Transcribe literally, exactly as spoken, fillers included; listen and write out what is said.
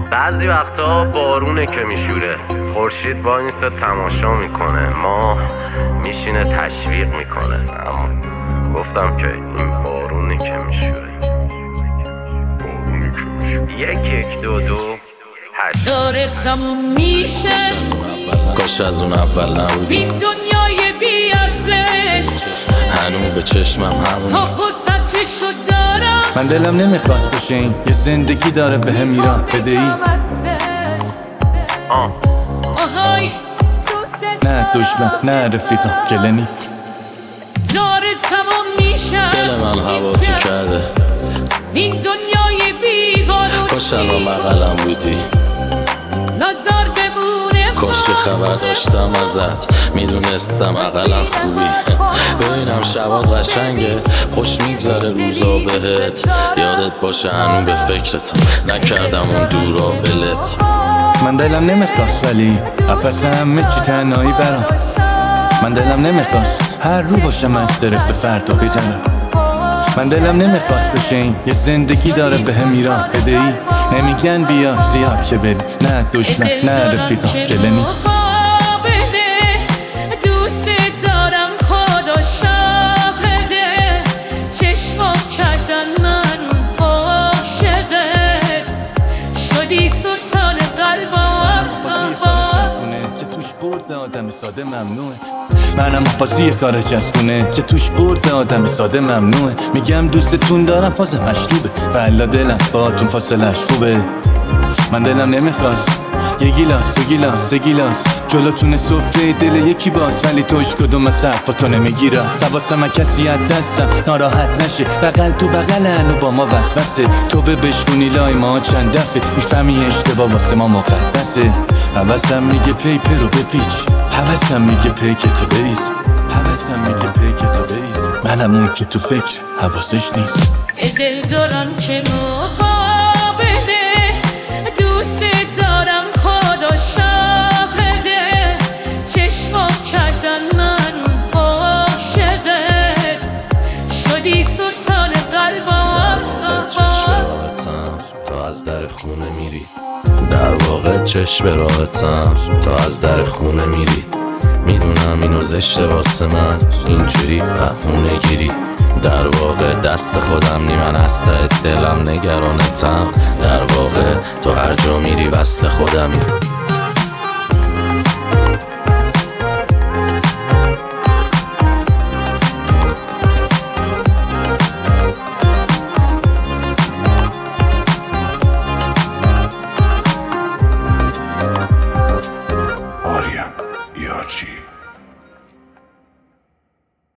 بعضی وقتا بارونه که میشوره، خورشید وای میسته تماشا میکنه، ما میشینه تشویق میکنه. اما گفتم که این بارونه که میشوره. یک یک دو دو هشت داره تموم میشه. کاش از اون اول نبودی. این دنیای بی ارزش هنوز به چشمم همون تا فرصتشو دارم. من دلم نمیخواست بشه این یه زندگی داره به هم ایران بده ای. آه آهای نه دشمن نه رفیقم گلنی. داره تمام میشه. دل من هوا تو کرده. این دنیای بی قانون کاش الان بغلم بودی. نظر بمونه. کاش که خبر داشتم ازت، میدونستم اقلا خوبی. ببینم شبات قشنگه، خوش میگذره روزا بهت. یادت باشه هنوز به فکرتم نکردم اون دورا ولت. من دلم نمیخواست ولی اپس همه چی تنهایی برام. من دلم نمیخواست هر رو باشم استرس فردا بگرم. من دلم نمیخواست بشه این یه زندگی داره به هم ایران بده ای. نمیگن بیا زیاد که بری، نه دشمن نه رفیقم گلنی. دوست دارم خدا شاهده، چشمام کردن من عاشقت شدی سلطان قلبم. که توش برد آدم ساده ممنوعه. منم بازی خارج از خونه که توش برد آدم ساده ممنوعه. میگم دوستتون دارم فاز مشروبه، والا دلم باهاتون فاصلش خوبه. من دلم نمیخواست یه گیلاس دو گیلاس سه گیلاس جلوتون سفره دل یکی باز، ولی توش کدوم از حرفاتو نمیگیراست. حواسم من کسی از دستم ناراحت نشه، بغل تو بغلن و با ما وسوسه. تو به بشکونی لای ما چند دفعه میفهمی اشتباه واسه ما مقدسه. حواسم میگه پیپر رو بپیچ، حواسم میگه پیک تو بریز، حواسم میگه پیک تو بریز. منم اون که تو فکر حواسش نیست. دل دارم که مقابله، دوست دارم خدا شاهده، چشمام کردن من عاشقت شدی سلطان قلبم. چشم راحتم تا از در خونه میری، در واقع چشم راحتم تا از در خونه میری. میدونم اینو زشته واسه من اینجوری بهونه گیری، در واقع دست خودم نی، من از ته دلم نگرانتم. در واقع تو هر جا میری وصل خودمی.